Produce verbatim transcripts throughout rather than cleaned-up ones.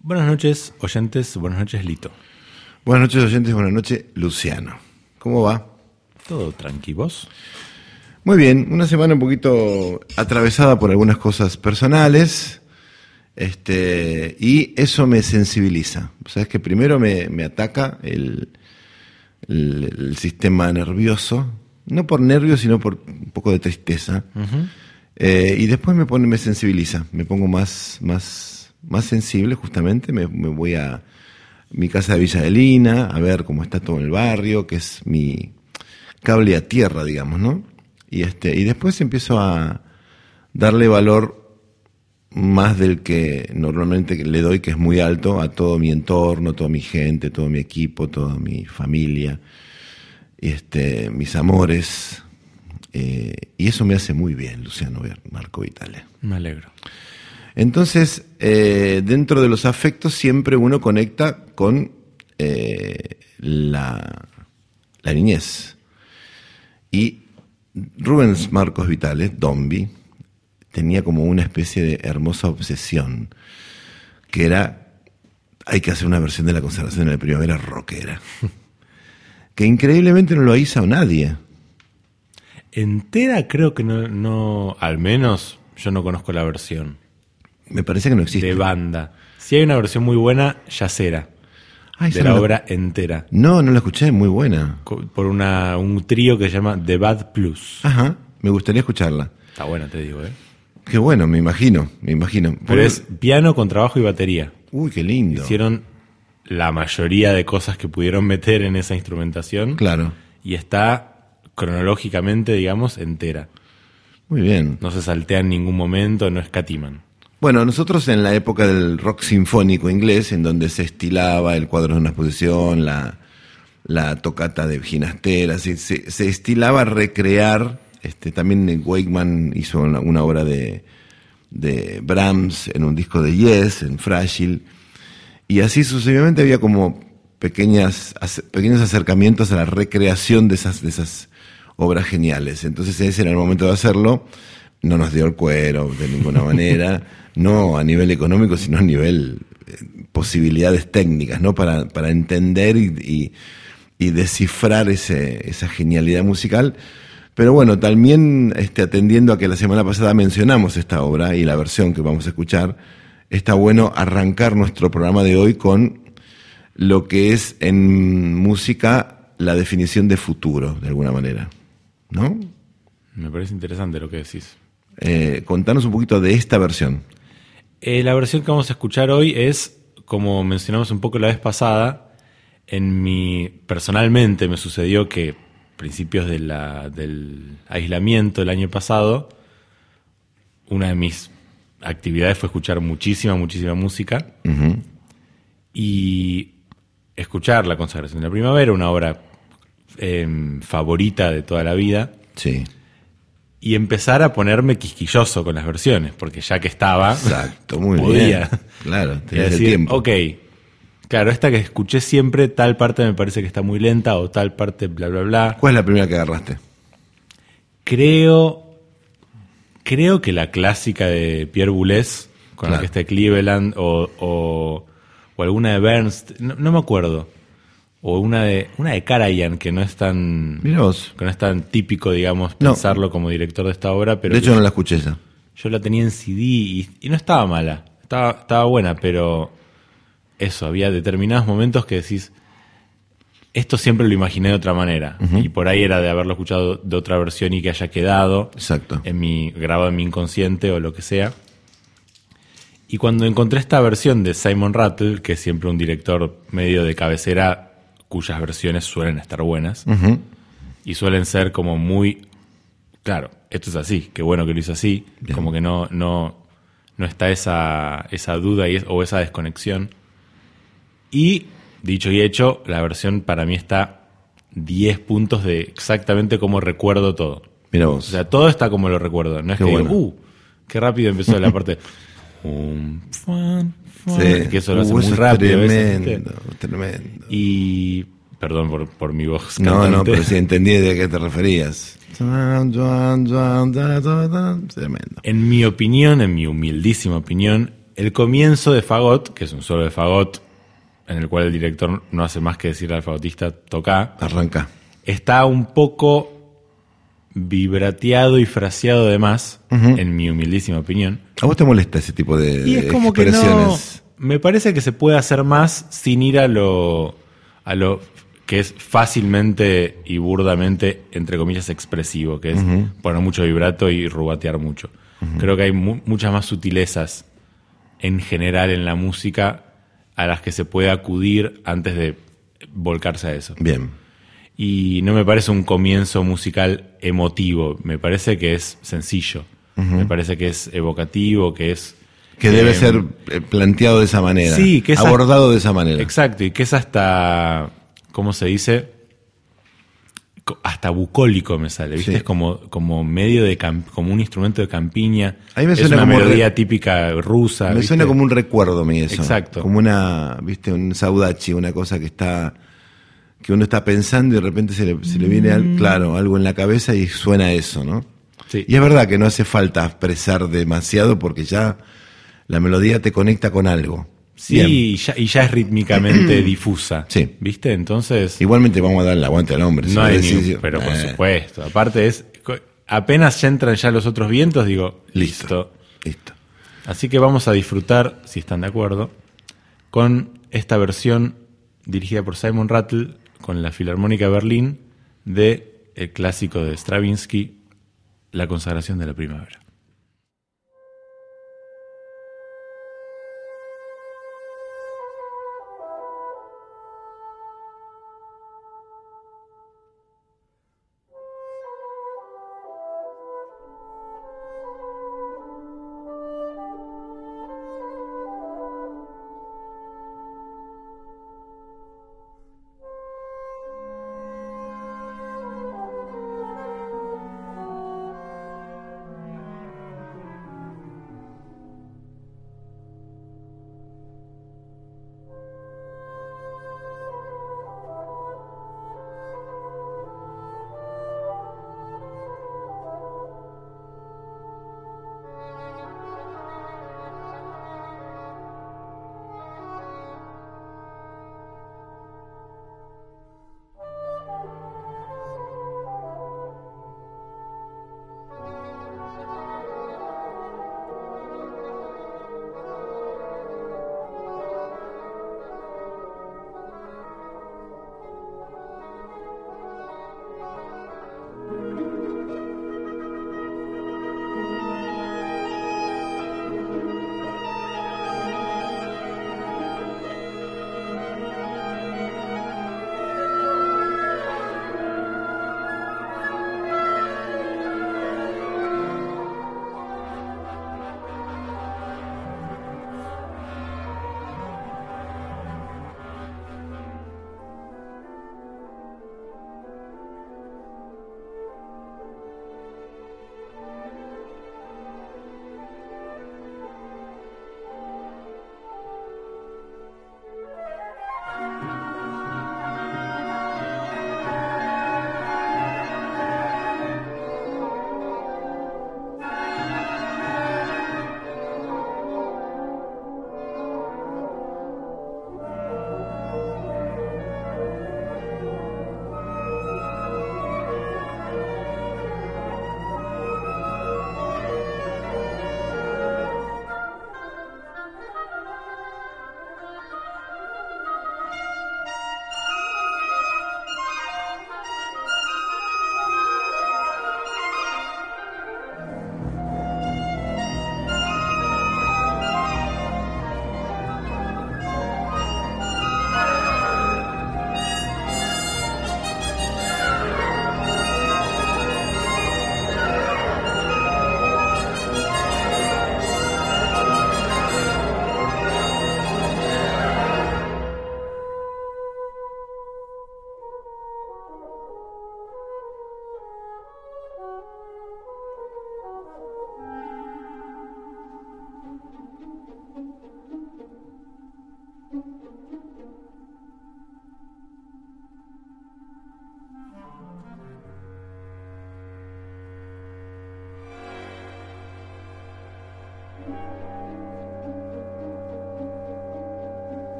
Buenas noches, oyentes. Buenas noches, Lito. Buenas noches, oyentes. Buenas noches, Luciano. ¿Cómo va? Todo tranqui, ¿vos? Muy bien. Una semana un poquito atravesada por algunas cosas personales. Este, y eso me sensibiliza. Sabes que primero me, me ataca el, el, el sistema nervioso. No por nervios, sino por un poco de tristeza. Uh-huh. Eh, y después me pone, me sensibiliza. Me pongo más, más, más sensible, justamente. Me, me voy a mi casa de Villa Adelina, a ver cómo está todo el barrio, que es mi cable a tierra, digamos, ¿no? Y este, y después empiezo a darle valor más del que normalmente le doy, que es muy alto, a todo mi entorno, toda mi gente, todo mi equipo, toda mi familia, y este, mis amores. Eh, y eso me hace muy bien, Luciano Marco Vitale. Me alegro. Entonces, eh, dentro de los afectos siempre uno conecta con eh, la, la niñez. Y Rubens Marcos Vitale, Dombi, tenía como una especie de hermosa obsesión, que era, hay que hacer una versión de La Consagración de la Primavera rockera, que increíblemente no lo hizo nadie. Entera creo que no, no, al menos yo no conozco la versión. Me parece que no existe. De banda. Si hay una versión muy buena, Yacera. Ay, de la obra la... entera. No, no la escuché, muy buena. Por una, un trío que se llama The Bad Plus. Ajá, me gustaría escucharla. Está buena, te digo, ¿eh? Qué bueno, me imagino, me imagino. Pero Por... es piano con trabajo y batería. Uy, qué lindo. Hicieron la mayoría de cosas que pudieron meter en esa instrumentación. Claro. Y está cronológicamente, digamos, entera. Muy bien. No se saltea en ningún momento, no escatiman. Bueno, nosotros en la época del rock sinfónico inglés, en donde se estilaba el cuadro de una exposición, la, la tocata de Ginastera, se, se, se estilaba recrear, este, también Wakeman hizo una, una obra de, de Brahms en un disco de Yes, en Frágil, y así sucesivamente había como pequeñas, pequeños acercamientos a la recreación de esas, de esas obras geniales. Entonces ese era el momento de hacerlo. No nos dio el cuero de ninguna manera, no a nivel económico, sino a nivel eh, posibilidades técnicas, ¿no? Para, para entender y, y, y descifrar ese, esa genialidad musical. Pero bueno, también este, atendiendo a que la semana pasada mencionamos esta obra y la versión que vamos a escuchar, está bueno arrancar nuestro programa de hoy con lo que es en música la definición de futuro, de alguna manera, ¿no? Me parece interesante lo que decís. Eh, contanos un poquito de esta versión. Eh, la versión que vamos a escuchar hoy es, como mencionamos un poco la vez pasada, en mi personalmente me sucedió que principios de la, del aislamiento del año pasado, una de mis actividades fue escuchar muchísima, muchísima música. Uh-huh. Y escuchar La Consagración de la Primavera, una obra eh, favorita de toda la vida. Sí. Y empezar a ponerme quisquilloso con las versiones, porque ya que estaba, exacto, muy podía. Bien. Claro, tenías decir, el tiempo. Ok, claro, esta que escuché siempre, tal parte me parece que está muy lenta, o tal parte bla, bla, bla. ¿Cuál es la primera que agarraste? Creo, creo que la clásica de Pierre Boulez, con claro. la que está Cleveland, o, o, o alguna de Bernst, no, no me acuerdo. O una de una de Karajan, que no es tan que no es tan típico, digamos, pensarlo no. como director de esta obra. Pero de hecho no la escuché esa. Yo la tenía en C D y, y no estaba mala. Estaba, estaba buena, pero eso, había determinados momentos que decís, esto siempre lo imaginé de otra manera. Uh-huh. Y por ahí era de haberlo escuchado de otra versión y que haya quedado exacto. en mi, grabado en mi inconsciente o lo que sea. Y cuando encontré esta versión de Simon Rattle, que es siempre un director medio de cabecera, cuyas versiones suelen estar buenas, uh-huh. y suelen ser como muy, claro, esto es así, qué bueno que lo hizo así, bien. Como que no, no, no está esa, esa duda y es, o esa desconexión. Y, dicho y hecho, la versión para mí está diez puntos de exactamente cómo recuerdo todo. Mira vos. O sea, todo está como lo recuerdo, no es qué que bueno. digo, uh, qué rápido empezó la parte... Um, fun, fun, sí. que eso lo hace uh, muy eso rápido. Tremendo, veces, tremendo. Y perdón por, por mi voz no, cantante. no, pero sí entendí de qué te referías. Tremendo. En mi opinión, en mi humildísima opinión, el comienzo de Fagot, que es un solo de Fagot, en el cual el director no hace más que decirle al fagotista, toca. Arranca. Está un poco vibrateado y fraseado de más, uh-huh. en mi humildísima opinión. ¿A vos te molesta ese tipo de, y es de como expresiones? Que no, me parece que se puede hacer más sin ir a lo, a lo que es fácilmente y burdamente, entre comillas, expresivo, que es uh-huh. poner mucho vibrato y rubatear mucho. Uh-huh. Creo que hay mu- muchas más sutilezas en general en la música a las que se puede acudir antes de volcarse a eso. Bien. Y no me parece un comienzo musical emotivo, me parece que es sencillo, uh-huh. me parece que es evocativo, que es... Que eh, debe ser planteado de esa manera, sí, que es abordado hasta, de esa manera. Exacto, y que es hasta, ¿cómo se dice? Hasta bucólico me sale, ¿viste? Sí. Es como, como medio de camp, como un instrumento de campiña. A mí me es suena una como melodía re... típica rusa. Me ¿viste? suena como un recuerdo a mí eso. Exacto. Como una, ¿viste? Un saudachi, una cosa que está... que uno está pensando y de repente se le, se le viene, al, claro, algo en la cabeza y suena eso, ¿no? Sí. Y es verdad que no hace falta expresar demasiado porque ya la melodía te conecta con algo. Sí, y ya, y ya es rítmicamente difusa. Sí. ¿Viste? Entonces... Igualmente vamos a dar el aguante al hombre. No hay ni un, decir, pero eh. por supuesto. Aparte es... Apenas ya entran ya los otros vientos, digo, listo. Listo. Listo. Así que vamos a disfrutar, si están de acuerdo, con esta versión dirigida por Simon Rattle con la Filarmónica de Berlín de el clásico de Stravinsky, La consagración de la primavera.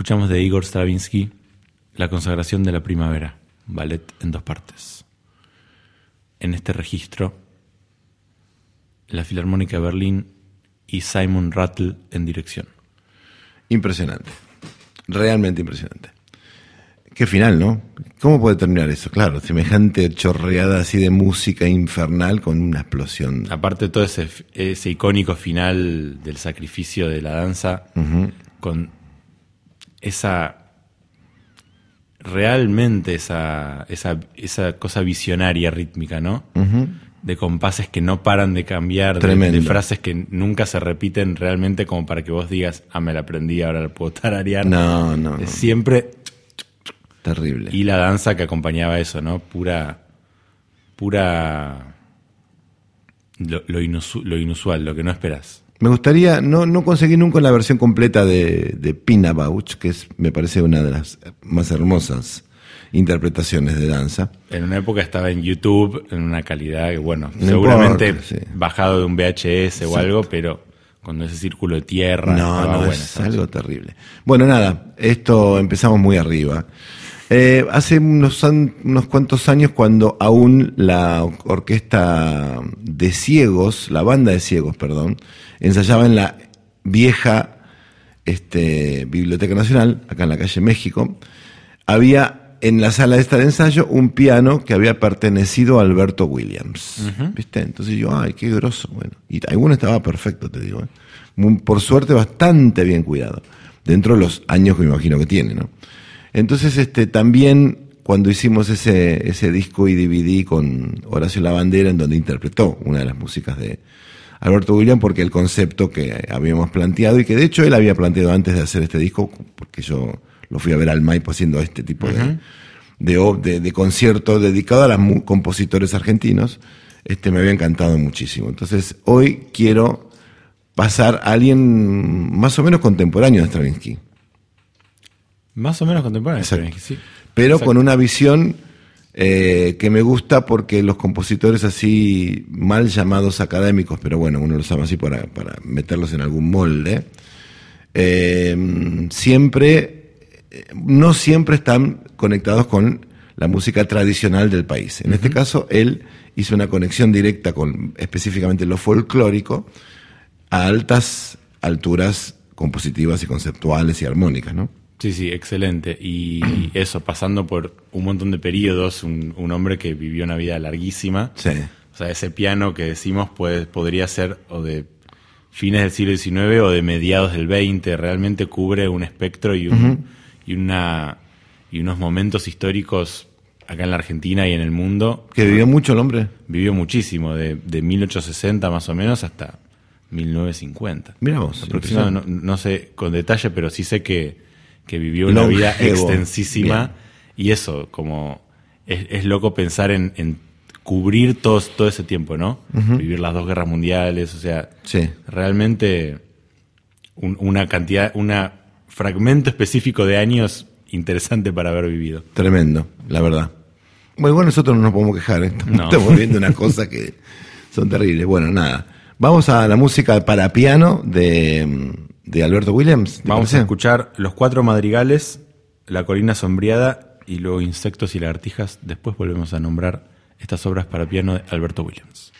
Escuchamos de Igor Stravinsky La consagración de la primavera, ballet en dos partes. En este registro, la Filarmónica de Berlín y Simon Rattle en dirección. Impresionante, realmente impresionante. Qué final, ¿no? ¿Cómo puede terminar eso? Claro, semejante chorreada así de música infernal con una explosión. Aparte todo ese, ese icónico final del sacrificio de la danza, uh-huh. con esa... realmente esa, esa, esa cosa visionaria rítmica, ¿no? Uh-huh. De compases que no paran de cambiar, de, de frases que nunca se repiten realmente como para que vos digas, ah, me la aprendí, ahora la puedo tararear. No, no, no. Siempre... terrible. Y la danza que acompañaba eso, ¿no? Pura... Pura... Lo, lo, inusu, lo inusual, lo que no esperás. Me gustaría, no, no conseguí nunca la versión completa de, de Pina Bausch, que es, me parece una de las más hermosas interpretaciones de danza. En una época estaba en YouTube, en una calidad que, bueno, no seguramente importa, sí. bajado de un V H S Exacto. o algo, pero con ese círculo de tierra. No, no, buena, es ¿sabes? Algo terrible. Bueno, nada, esto empezamos muy arriba. Eh, hace unos, unos cuantos años, cuando aún la orquesta de ciegos, la banda de ciegos, perdón, ensayaba en la vieja este, Biblioteca Nacional, acá en la calle México, había en la sala esta de ensayo un piano que había pertenecido a Alberto Williams. Uh-huh. ¿Viste? Entonces yo, ay, qué groso. Bueno, y alguno estaba perfecto, te digo. ¿eh? Por suerte, bastante bien cuidado, dentro de los años que me imagino que tiene, ¿no? Entonces, este, también cuando hicimos ese, ese disco y D V D con Horacio Lavandera, en donde interpretó una de las músicas de Alberto Williams, porque el concepto que habíamos planteado, y que de hecho él había planteado antes de hacer este disco, porque yo lo fui a ver al Maipo haciendo este tipo uh-huh. de, de, de, de concierto dedicado a los mu- compositores argentinos, este, me había encantado muchísimo. Entonces, hoy quiero pasar a alguien más o menos contemporáneo de Stravinsky. Más o menos contemporáneo, sí. Pero Exacto. con una visión eh, que me gusta, porque los compositores así mal llamados académicos, pero bueno, uno los llama así para, para meterlos en algún molde, eh, siempre, no siempre están conectados con la música tradicional del país. En uh-huh. este caso, él hizo una conexión directa con específicamente lo folclórico a altas alturas compositivas y conceptuales y armónicas, ¿no? Sí, sí, excelente. Y eso, pasando por un montón de periodos, un, un hombre que vivió una vida larguísima. Sí. O sea, ese piano que decimos puede, podría ser o de fines del siglo diecinueve o de mediados del veinte. Realmente cubre un espectro y, un, uh-huh. y, una, y unos momentos históricos acá en la Argentina y en el mundo. ¿Que vivió mucho el hombre? Vivió muchísimo, de, de mil ochocientos sesenta más o menos hasta mil novecientos cincuenta. Mirá vos. Aproximadamente, no, no sé con detalle, pero sí sé que que vivió una Longevo. vida extensísima. Bien. Y eso, como es, es loco pensar en, en cubrir todo, todo ese tiempo, ¿no? Uh-huh. Vivir las dos guerras mundiales, o sea, sí. realmente un, una cantidad, un fragmento específico de años interesante para haber vivido. Tremendo, la verdad. Bueno, igual nosotros no nos podemos quejar, ¿eh? No. Estamos viendo unas cosas que son terribles. Bueno, nada. Vamos a la música para piano de... de Alberto Williams. Vamos parece? a escuchar Los Cuatro Madrigales, La Colina Sombreada y luego Insectos y Lagartijas. Después volvemos a nombrar estas obras para piano de Alberto Williams.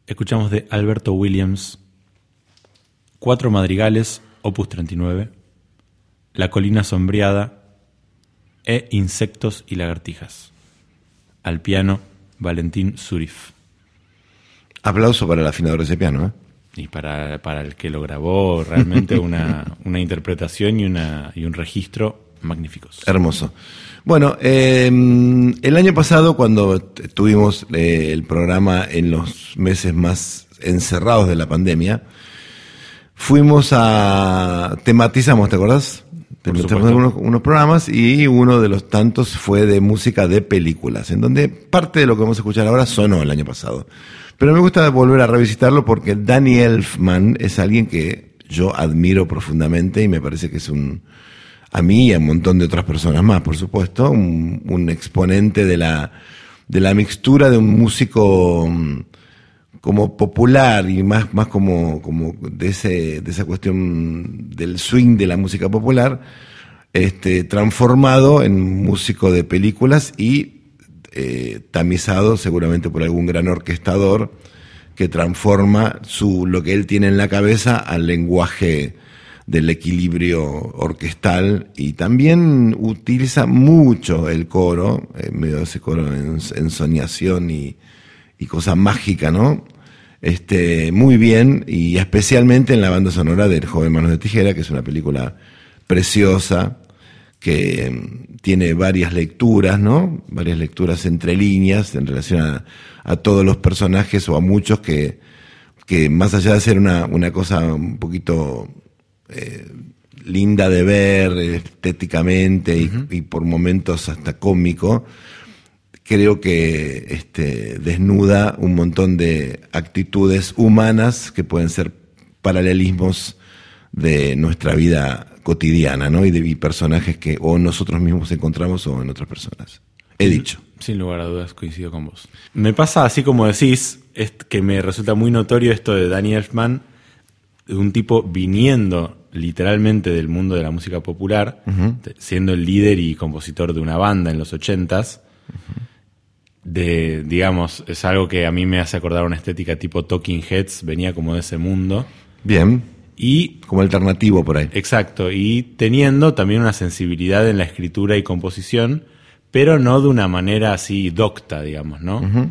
Escuchamos de Alberto Williams Cuatro Madrigales, opus treinta y nueve, La colina sombreada e Insectos y lagartijas. Al piano, Valentín Zurif. Aplauso para el afinador de ese piano, ¿eh? Y para, para el que lo grabó, realmente una, una interpretación y, una, y un registro magníficos. Hermoso. Bueno, eh, el año pasado, cuando tuvimos eh, el programa en los meses más encerrados de la pandemia, fuimos a... tematizamos, ¿te acordás? Tematizamos unos, unos programas y uno de los tantos fue de música de películas, en donde parte de lo que vamos a escuchar ahora sonó el año pasado. Pero me gusta volver a revisitarlo porque Danny Elfman es alguien que yo admiro profundamente y me parece que es un, a mí y a un montón de otras personas más, por supuesto, un, un exponente de la, de la mixtura de un músico como popular y más, más como, como de ese, de esa cuestión del swing de la música popular, este, transformado en músico de películas y Eh, tamizado seguramente por algún gran orquestador que transforma su, lo que él tiene en la cabeza al lenguaje del equilibrio orquestal, y también utiliza mucho el coro, eh, medio de ese coro en ensoñación y, y cosa mágica, ¿no? Este, muy bien, y especialmente en la banda sonora del Joven Manos de Tijera, que es una película preciosa, que tiene varias lecturas, ¿no? Varias lecturas entre líneas en relación a, a todos los personajes o a muchos que, que más allá de ser una, una cosa un poquito eh, linda de ver estéticamente y, uh-huh. y por momentos hasta cómico, creo que este, desnuda un montón de actitudes humanas que pueden ser paralelismos de nuestra vida cotidiana, ¿no? Y de y personajes que o nosotros mismos encontramos o en otras personas. He dicho. Sin lugar a dudas, coincido con vos. Me pasa, así como decís, es que me resulta muy notorio esto de Danny Elfman, de un tipo viniendo literalmente del mundo de la música popular, uh-huh. siendo el líder y compositor de una banda en los ochentas. Uh-huh. De, digamos, es algo que a mí me hace acordar una estética tipo Talking Heads, venía como de ese mundo. Bien. Y como alternativo por ahí. Exacto, y teniendo también una sensibilidad en la escritura y composición, pero no de una manera así docta, digamos, ¿no? Uh-huh.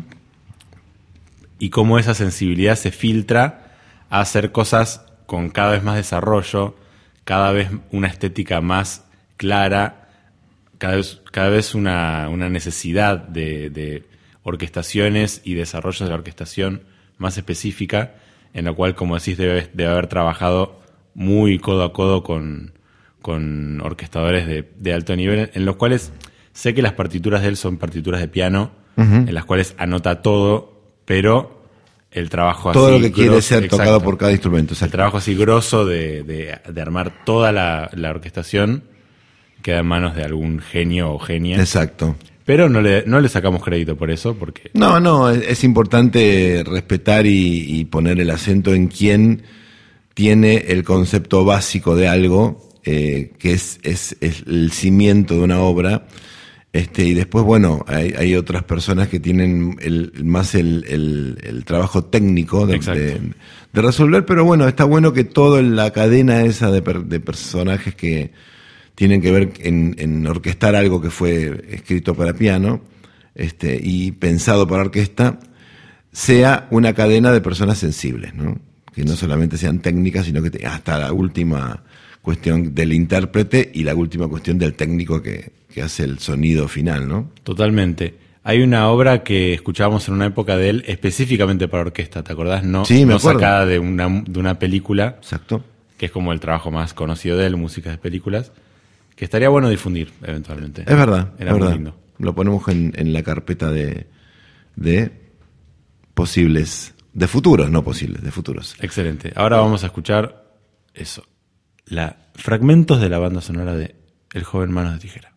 Y cómo esa sensibilidad se filtra a hacer cosas con cada vez más desarrollo, cada vez una estética más clara, cada vez, cada vez una, una necesidad de, de orquestaciones y desarrollos de la orquestación más específica, en la cual, como decís, debe, debe haber trabajado muy codo a codo con, con orquestadores de, de alto nivel, en los cuales sé que las partituras de él son partituras de piano, uh-huh. en las cuales anota todo, pero el trabajo todo así... Todo lo que quiere grosso, ser exacto, tocado por cada instrumento. Exacto. El trabajo así grosso de, de, de armar toda la, la orquestación queda en manos de algún genio o genia. Exacto. Pero no le, no le sacamos crédito por eso, porque... No, no, es, es importante respetar y, y poner el acento en quién tiene el concepto básico de algo, eh, que es, es, es el cimiento de una obra, este, y después, bueno, hay, hay otras personas que tienen el, más el, el, el trabajo técnico de, de, de resolver, pero bueno, está bueno que toda la cadena esa de, per, de personajes que tienen que ver en, en orquestar algo que fue escrito para piano este, y pensado para orquesta, sea una cadena de personas sensibles, ¿no? Que no solamente sean técnicas, sino que te, hasta la última cuestión del intérprete y la última cuestión del técnico que, que hace el sonido final, ¿no? Totalmente. Hay una obra que escuchábamos en una época de él específicamente para orquesta, ¿te acordás? No, sí, me no acuerdo. Sacada de una, de una película. Exacto. Que es como el trabajo más conocido de él, música de películas. Que estaría bueno difundir, eventualmente. Es verdad, Era es muy verdad. lindo. Lo ponemos en, en la carpeta de, de posibles, de futuros, no posibles, de futuros. Excelente. Ahora vamos a escuchar eso. La, fragmentos de la banda sonora de El joven Manos de Tijera.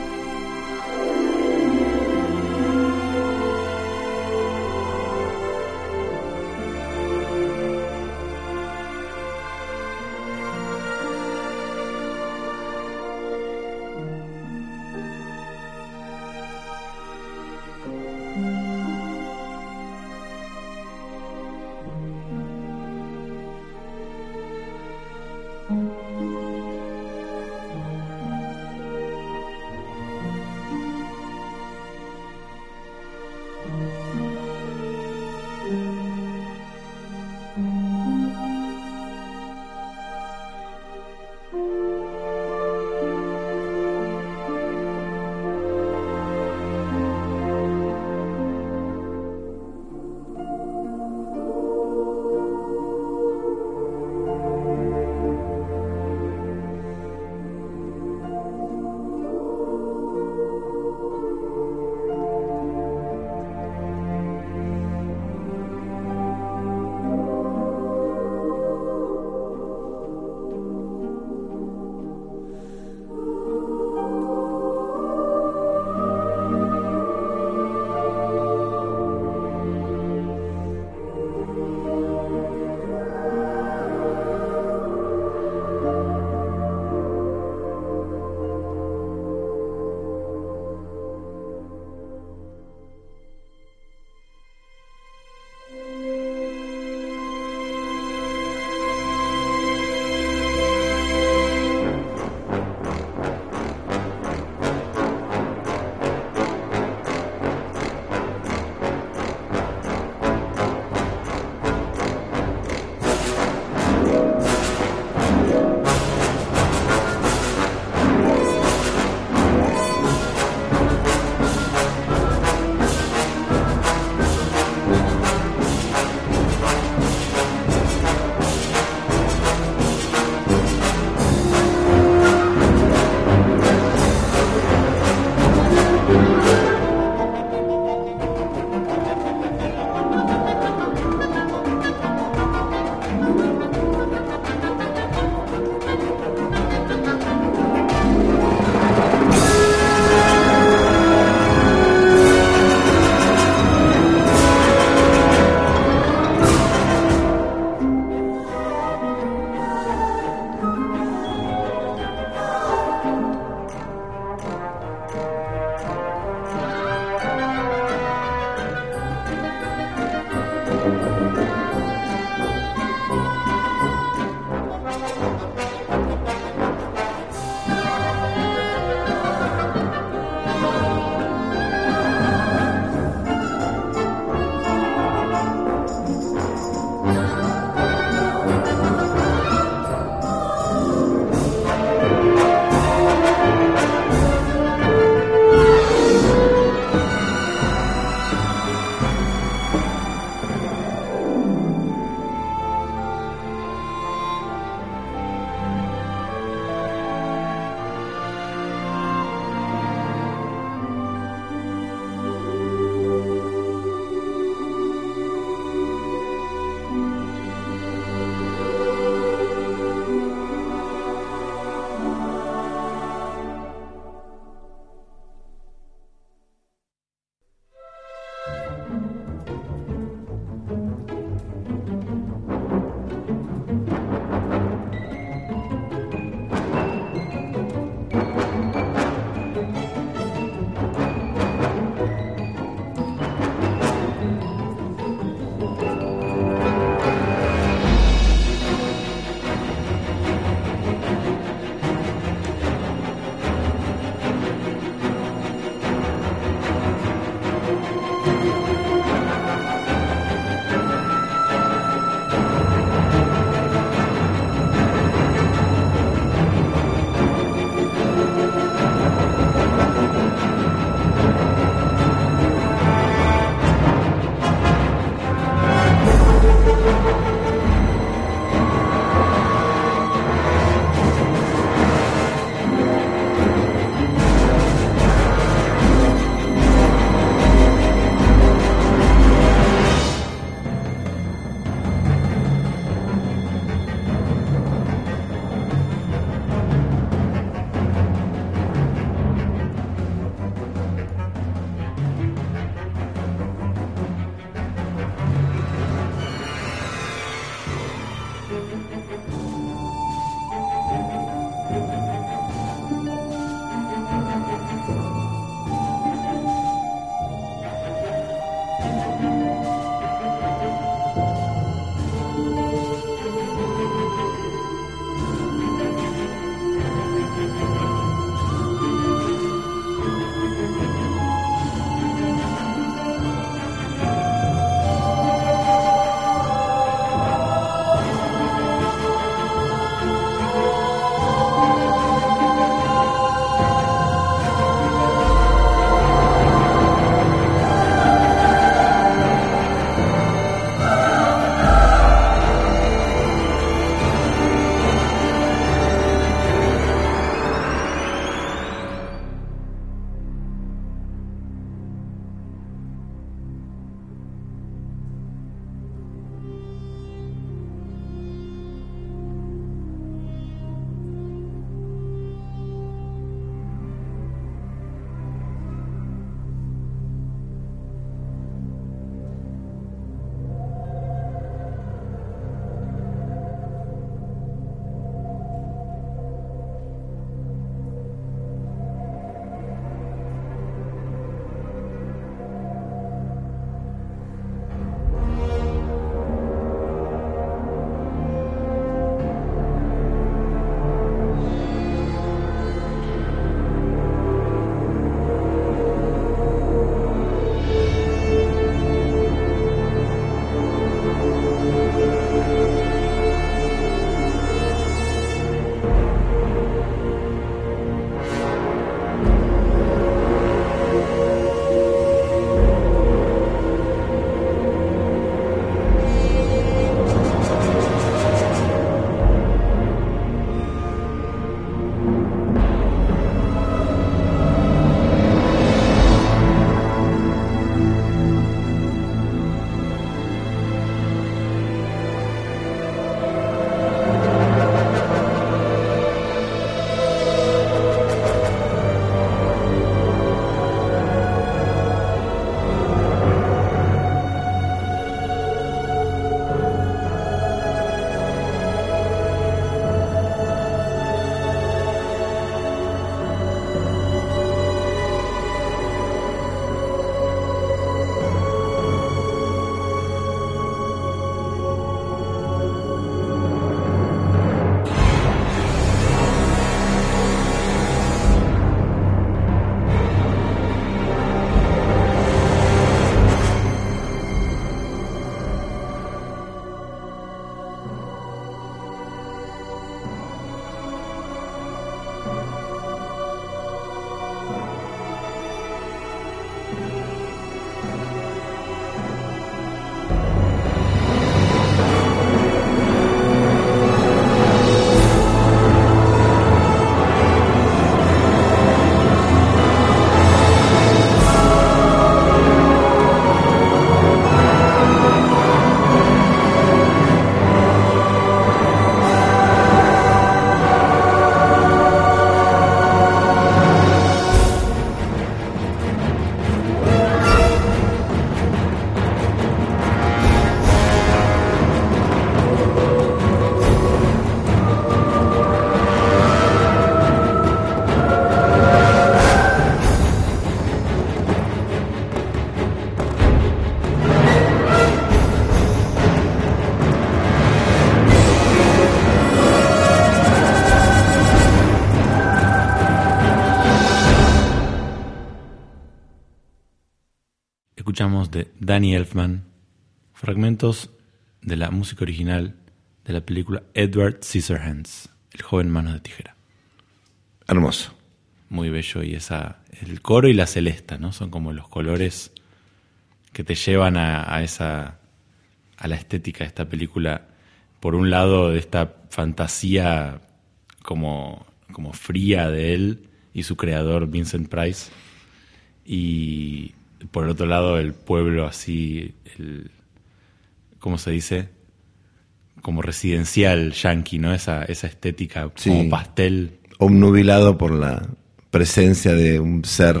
escuchamos de Danny Elfman fragmentos de la música original de la película Edward Scissorhands, el joven manos de tijera. Hermoso. Muy bello, y esa, el coro y la celesta, ¿no? Son como los colores que te llevan a, a esa, a la estética de esta película. Por un lado, de esta fantasía como, como fría de él y su creador Vincent Price, y por el otro lado el pueblo así, el, ¿cómo se dice? Como residencial yankee, ¿no? Esa, esa estética Sí. como pastel. Obnubilado por la presencia de un ser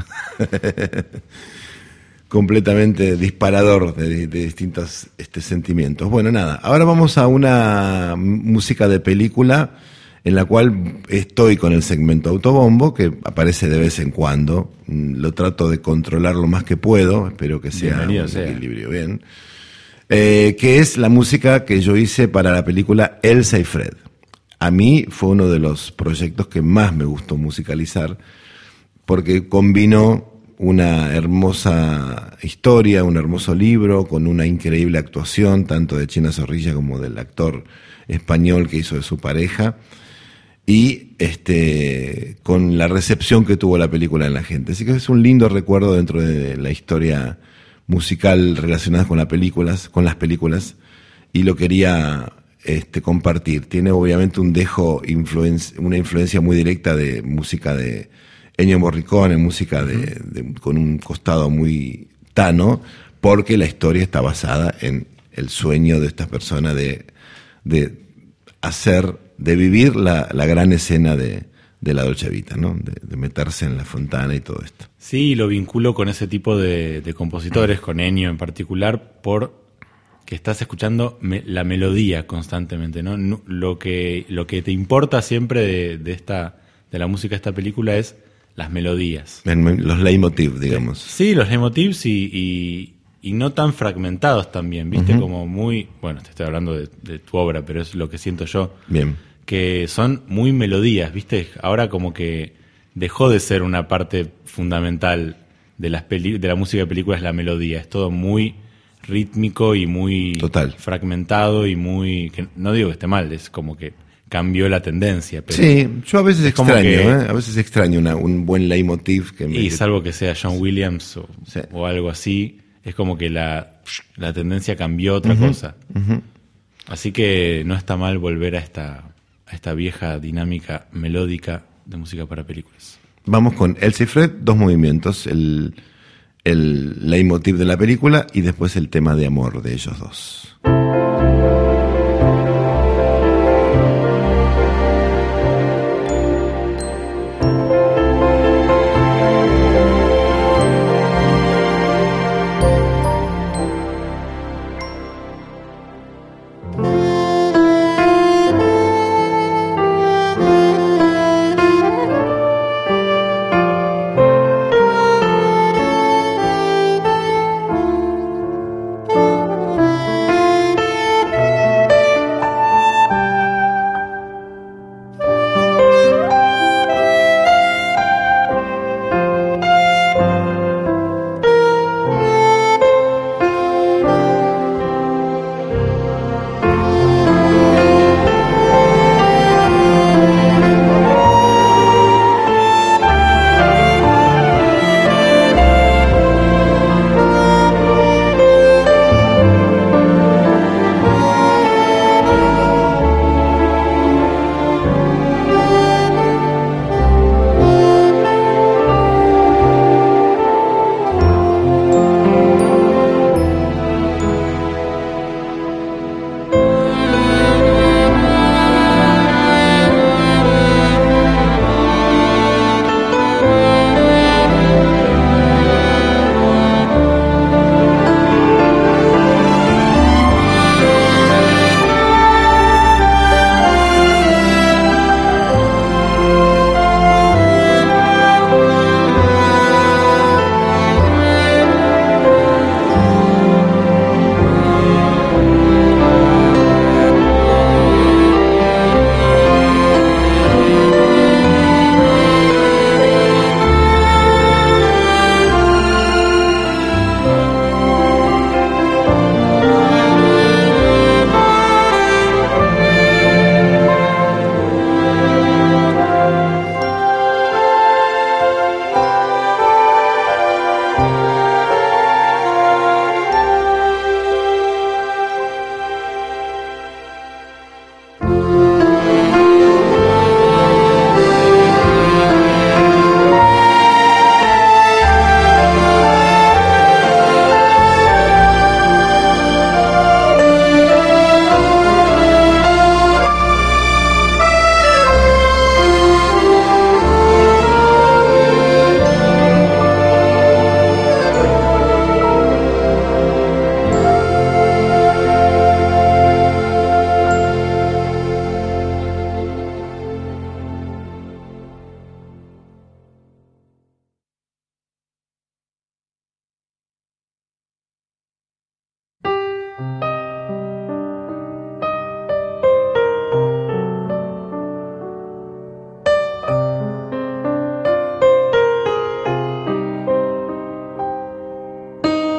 completamente disparador de, de distintos este, sentimientos. Bueno, nada, ahora vamos a una música de película en la cual estoy con el segmento autobombo, que aparece de vez en cuando. Lo trato de controlar lo más que puedo, espero que sea Bienvenido un sea. equilibrio bien. Eh, que es la música que yo hice para la película Elsa y Fred. A mí fue uno de los proyectos que más me gustó musicalizar, porque combinó una hermosa historia, un hermoso libro, con una increíble actuación, tanto de China Zorrilla como del actor español que hizo de su pareja, y este con la recepción que tuvo la película en la gente. Así que es un lindo recuerdo dentro de la historia musical relacionada con las películas, con las películas, y lo quería este, compartir. Tiene obviamente un dejo, influen- una influencia muy directa de música de Ennio Morricone, música de, de- con un costado muy tano, porque la historia está basada en el sueño de esta persona de, de hacer, de vivir la, la gran escena de, de la Dolce Vita, ¿no? De, de meterse en la fontana y todo esto. Sí, lo vinculo con ese tipo de, de compositores, con Ennio en particular, por que estás escuchando me, la melodía constantemente, ¿no? No, lo que lo que te importa siempre de, de esta de la música de esta película es las melodías. En los leitmotiv, digamos. Sí, los leitmotivs y, y, y no tan fragmentados también, ¿viste? Uh-huh. Como muy, bueno, te estoy hablando de, de tu obra, pero es lo que siento yo. Bien. Que son muy melodías, ¿viste? Ahora como que dejó de ser una parte fundamental de las peli- de la música de películas la melodía. Es todo muy rítmico y muy Total. fragmentado y muy... Que no digo que esté mal, es como que cambió la tendencia. Pero sí, yo a veces extraño, que, ¿eh? A veces extraño una, un buen leitmotiv. Que me... Y salvo que sea John Williams o, sí. o algo así, es como que la, la tendencia cambió a otra uh-huh. cosa. Uh-huh. Así que no está mal volver a esta, a esta vieja dinámica melódica de música para películas. Vamos con Elsa y Fred, dos movimientos, el, el leitmotiv de la película y después el tema de amor de ellos dos.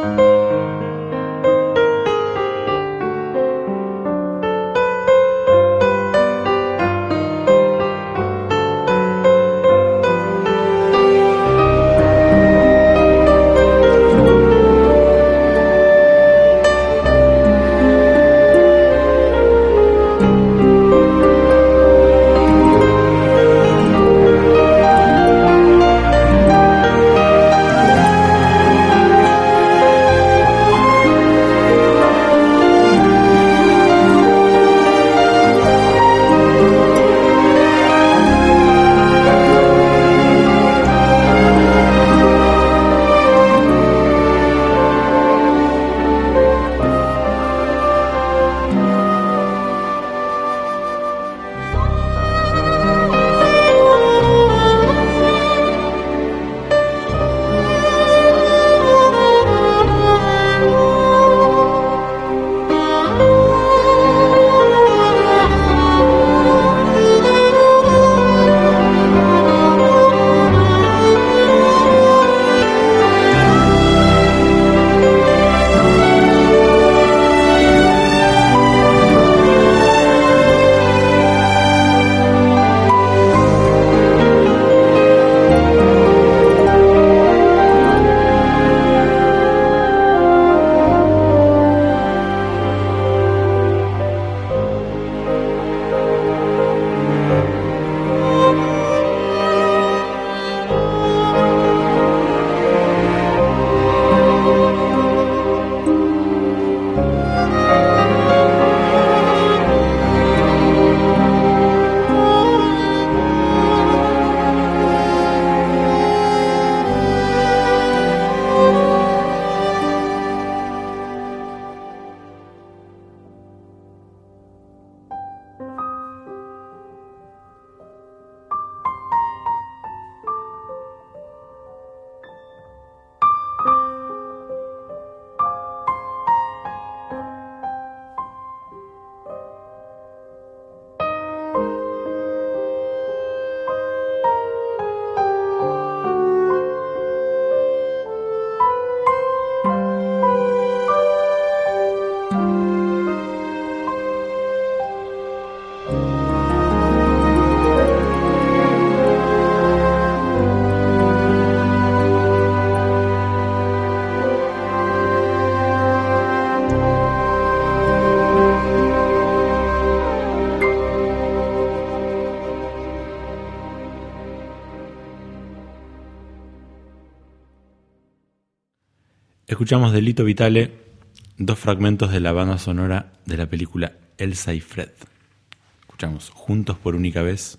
Escuchamos de Lito Vitale dos fragmentos de la banda sonora de la película Elsa y Fred. Escuchamos Juntos por única vez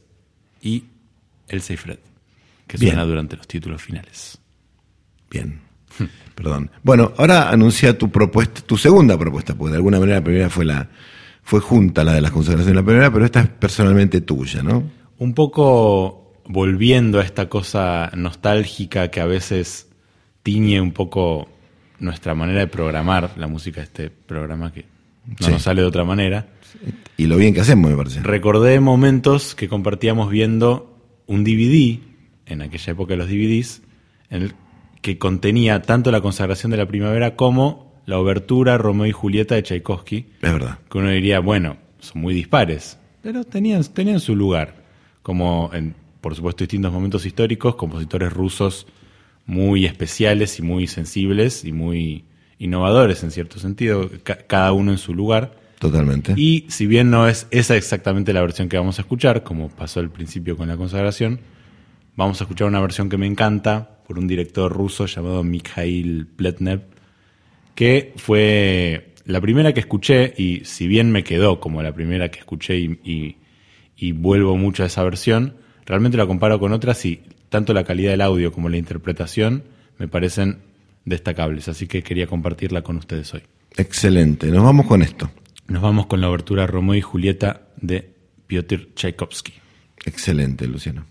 y Elsa y Fred, que Bien. suena durante los títulos finales. Bien. Perdón. Bueno, ahora anuncia tu propuesta, tu segunda propuesta, porque de alguna manera la primera fue la fue junta la de las consagraciones de la primera, pero esta es personalmente tuya, ¿no? Un poco volviendo a esta cosa nostálgica que a veces tiñe un poco nuestra manera de programar la música de este programa, que no Sí. nos sale de otra manera. Y lo bien que hacemos, me parece. Recordé momentos que compartíamos viendo un D V D, en aquella época de los D V Ds, en el que contenía tanto la consagración de la primavera como la obertura Romeo y Julieta de Tchaikovsky, Es verdad. que uno diría, bueno, son muy dispares, pero tenían, tenían su lugar, como en, por supuesto, distintos momentos históricos, compositores rusos muy especiales y muy sensibles y muy innovadores en cierto sentido, ca- cada uno en su lugar. Totalmente. Y si bien no es esa exactamente la versión que vamos a escuchar, como pasó al principio con la consagración, vamos a escuchar una versión que me encanta por un director ruso llamado Mikhail Pletnev, que fue la primera que escuché, y si bien me quedó como la primera que escuché y, y, y vuelvo mucho a esa versión, realmente la comparo con otras y tanto la calidad del audio como la interpretación me parecen destacables, así que quería compartirla con ustedes hoy. Excelente. Nos vamos con esto. Nos vamos con la obertura Romeo y Julieta de Piotr Tchaikovsky. Excelente, Luciano.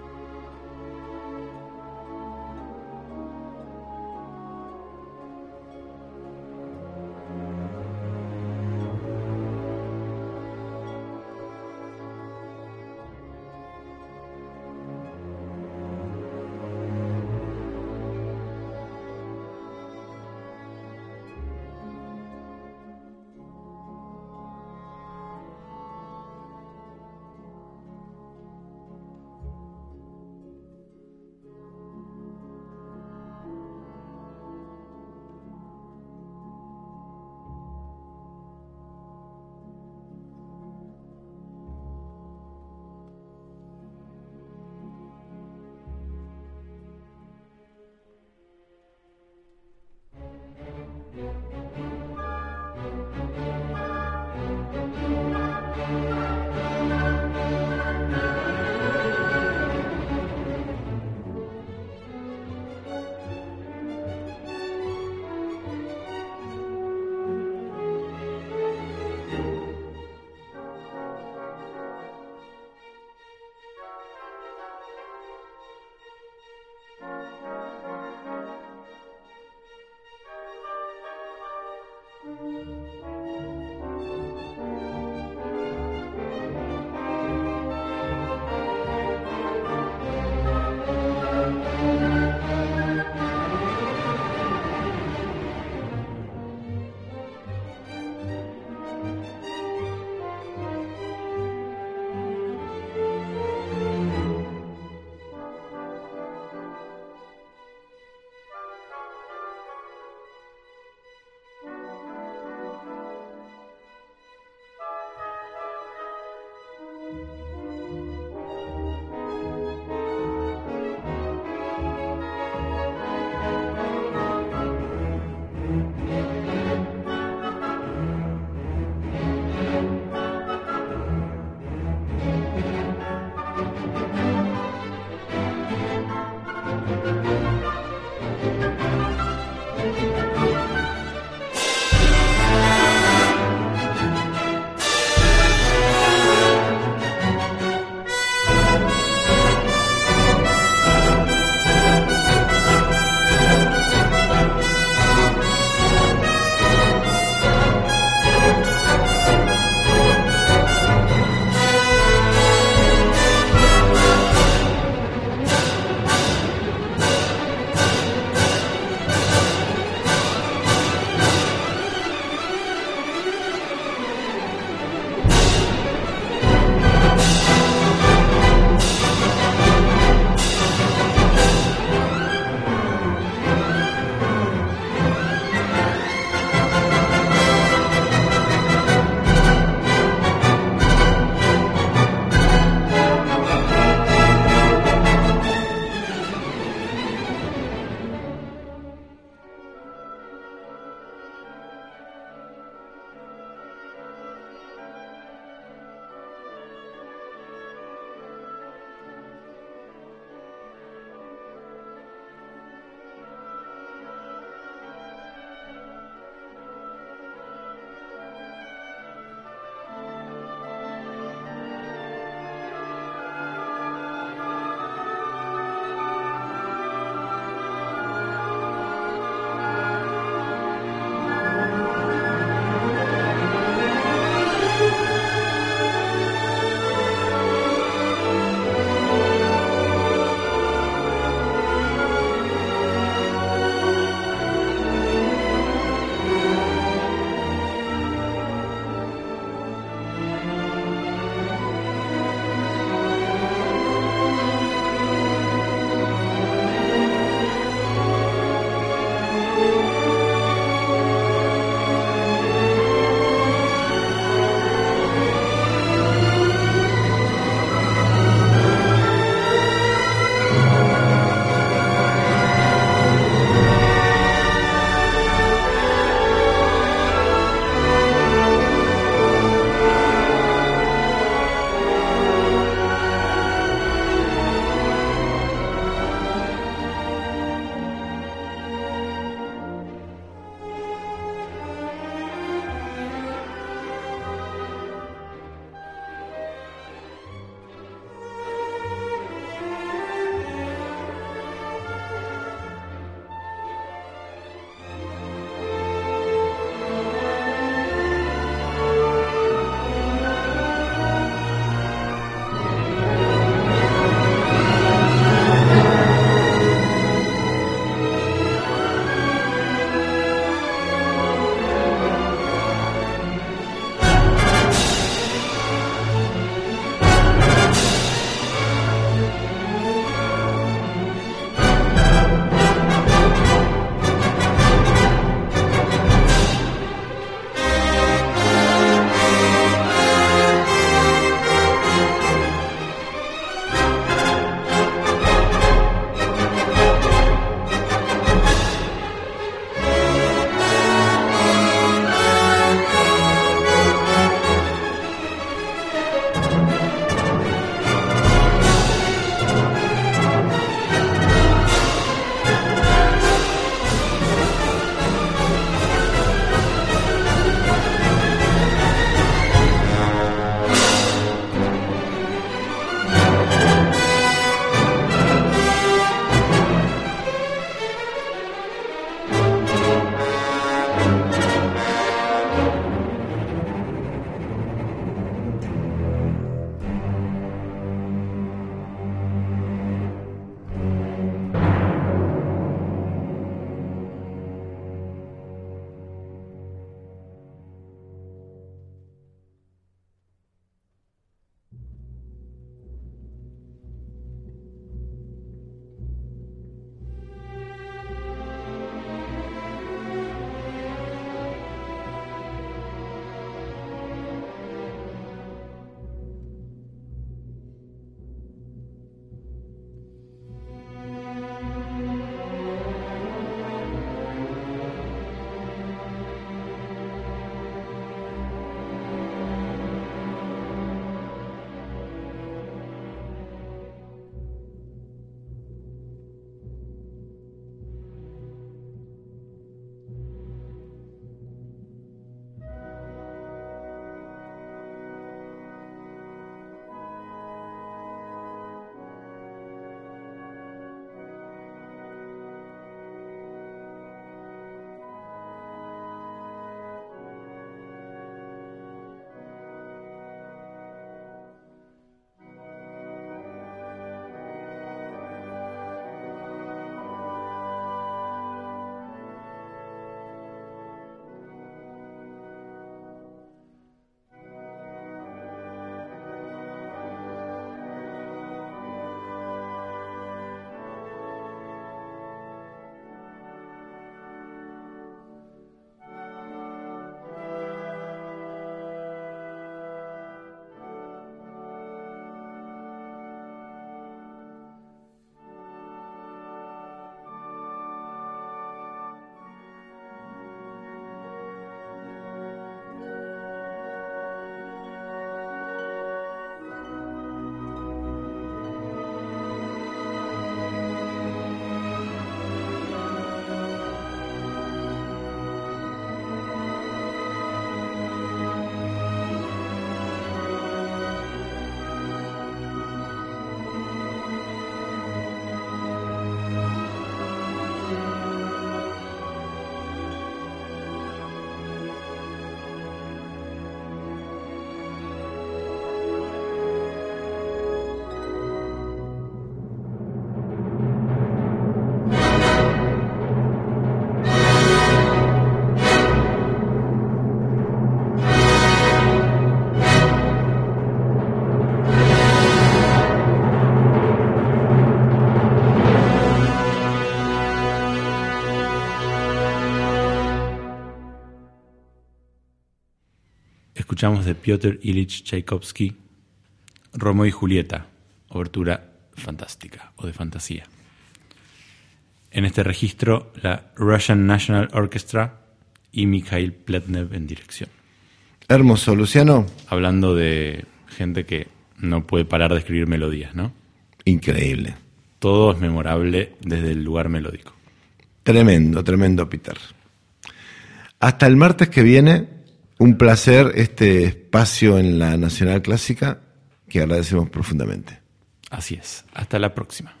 escuchamos de Piotr Ilich Tchaikovsky, Romeo y Julieta, obertura fantástica o de fantasía. En este registro, la Russian National Orchestra y Mikhail Pletnev en dirección. Hermoso, Luciano. Hablando de gente que no puede parar de escribir melodías, ¿no? Increíble. Todo es memorable desde el lugar melódico. Tremendo, tremendo, Peter. Hasta el martes que viene, un placer este espacio en la Nacional Clásica que agradecemos profundamente. Así es. Hasta la próxima.